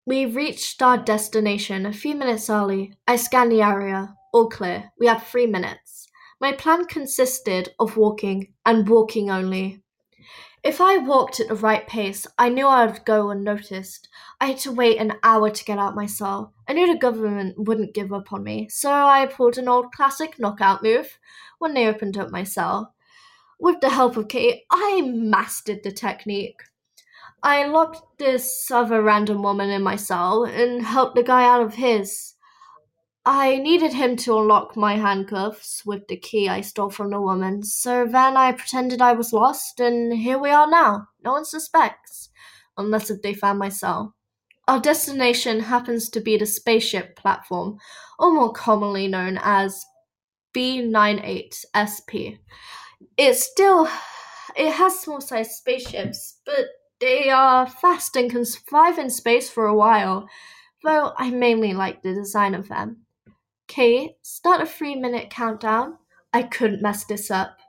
We reached our destination a few minutes early. I scanned the area. All clear. We had 3 minutes. My plan consisted of walking and walking only. If I walked at the right pace, I knew I would go unnoticed. I had to wait an hour to get out my cell. I knew the government wouldn't give up on me, so I pulled an old classic knockout move when they opened up my cell. With the help of Kate, I mastered the technique. I locked this other random woman in my cell and helped the guy out of his. I needed him to unlock my handcuffs with the key I stole from the woman, so then I pretended I was lost, and here we are now. No one suspects, unless if they found my cell. Our destination happens to be the spaceship platform, or more commonly known as B98SP. It has small-sized spaceships, but they are fast and can survive in space for a while, though I mainly like the design of them. Kate, start a 3 minute countdown. I couldn't mess this up.